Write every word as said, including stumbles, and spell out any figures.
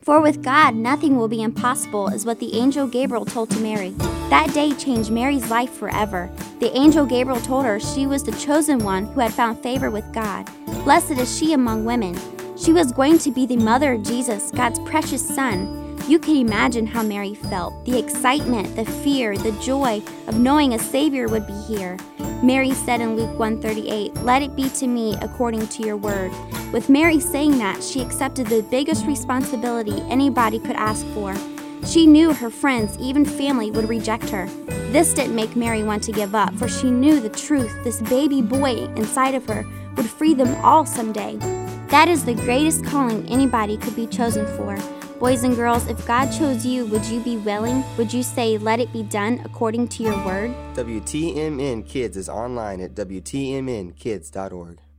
For with God, nothing will be impossible, is what the angel Gabriel told to Mary. That day changed Mary's life forever. The angel Gabriel told her she was the chosen one who had found favor with God. Blessed is she among women. She was going to be the mother of Jesus, God's precious son. You can imagine how Mary felt, the excitement, the fear, the joy of knowing a Savior would be here. Mary said in Luke one thirty-eight, "Let it be to me according to your word." With Mary saying that, she accepted the biggest responsibility anybody could ask for. She knew her friends, even family, would reject her. This didn't make Mary want to give up, for she knew the truth. This baby boy inside of her would free them all someday. That is the greatest calling anybody could be chosen for. Boys and girls, if God chose you, would you be willing? Would you say, "Let it be done according to your word"? W T M N Kids is online at W T M N kids dot org.